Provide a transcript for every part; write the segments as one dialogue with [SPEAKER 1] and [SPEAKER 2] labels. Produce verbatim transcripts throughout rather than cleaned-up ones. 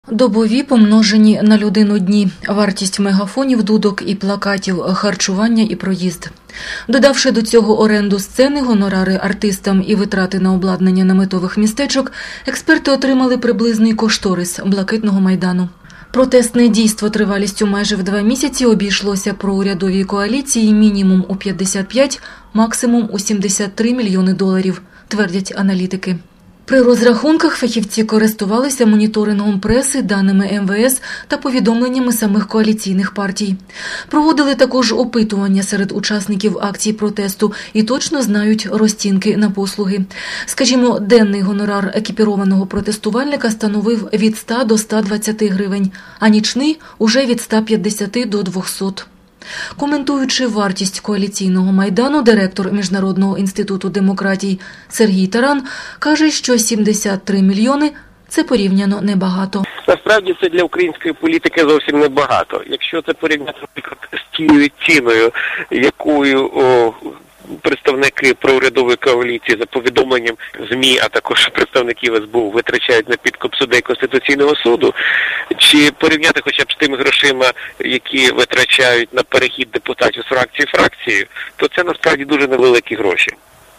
[SPEAKER 1] Добові помножені на людину дні, вартість мегафонів, дудок і плакатів, харчування і проїзд. Додавши до цього оренду сцени, гонорари артистам і витрати на обладнання наметових містечок, експерти отримали приблизний кошторис Блакитного майдану. Протестне дійство тривалістю майже в два місяці обійшлося проурядовій коаліції мінімум у п'ятдесят п'ять, максимум у сімдесят три мільйони доларів, твердять аналітики. При розрахунках фахівці користувалися моніторингом преси, даними ем ве ес та повідомленнями самих коаліційних партій. Проводили також опитування серед учасників акцій протесту і точно знають розцінки на послуги. Скажімо, денний гонорар екіпірованого протестувальника становив від ста до ста двадцяти гривень, а нічний – уже від ста п'ятдесяти до двохсот. Коментуючи вартість коаліційного майдану, директор Міжнародного інституту демократій Сергій Таран каже, що сімдесят три мільйони – це порівняно небагато.
[SPEAKER 2] Насправді це для української політики зовсім небагато. Якщо це порівняти, наприклад, з тією ціною, якою о, представники проурядової коаліції за повідомленням ЗМІ, а також представників ес бе у витрачають на підкуп судей Конституційного суду, чи порівняти хоча б з тими грошима, які витрачають на перехід депутатів з фракції в фракцію, то це насправді дуже невеликі гроші.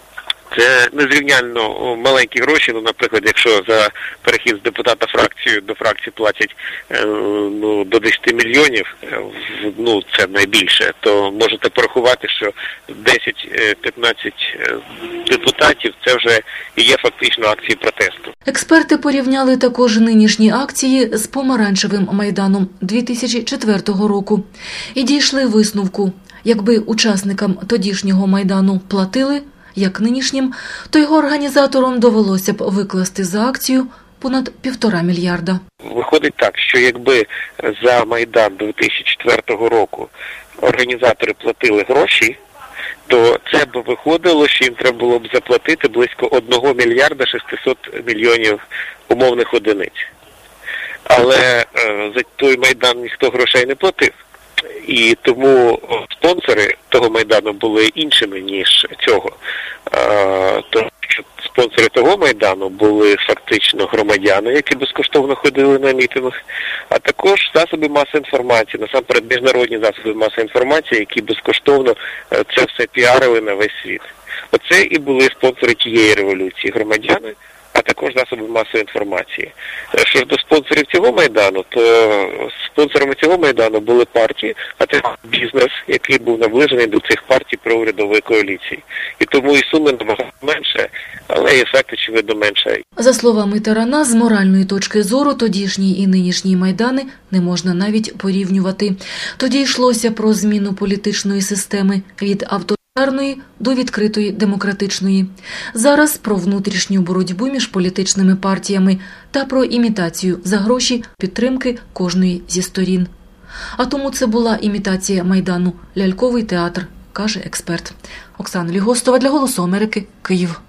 [SPEAKER 2] Це незрівнянно маленькі гроші, ну, наприклад, якщо за перехід з депутата фракцію до фракції платять ну, до десяти мільйонів, ну, це найбільше, то можете порахувати, що десять-п'ятнадцять депутатів – це вже і є фактично акції протесту.
[SPEAKER 1] Експерти порівняли також нинішні акції з помаранчевим майданом дві тисячі четвертого року і дійшли висновку, якби учасникам тодішнього майдану платили, як нинішнім, то його організаторам довелося б викласти за акцію понад півтора мільярда.
[SPEAKER 2] Виходить так, що якби за Майдан дві тисячі четвертого року організатори платили гроші, то це б виходило, що їм треба було б заплатити близько одного мільярда шістсот мільйонів умовних одиниць. Але е, за той Майдан ніхто грошей не платив. І тому спонсори того Майдану були іншими, ніж цього. Тому що спонсори того Майдану були фактично громадяни, які безкоштовно ходили на мітинг, а також засоби масової інформації, насамперед міжнародні засоби масової інформації, які безкоштовно це все піарили на весь світ. Оце і були спонсори тієї революції, громадяни, а також засоби масової інформації. Що ж до спонсорів цього Майдану, то спонсорами цього Майдану були партії, а це бізнес, який був наближений до цих партій проурядової коаліції. І тому і суми набагато менше, але і ефект, очевидно, менше.
[SPEAKER 1] За словами Тарана, з моральної точки зору тодішній і нинішній Майдани не можна навіть порівнювати. Тоді йшлося про зміну політичної системи від авто до відкритої демократичної. Зараз про внутрішню боротьбу між політичними партіями та про імітацію за гроші підтримки кожної зі сторін. А тому це була імітація Майдану, ляльковий театр, каже експерт. Оксана Лігостова для «Голосу Америки», Київ.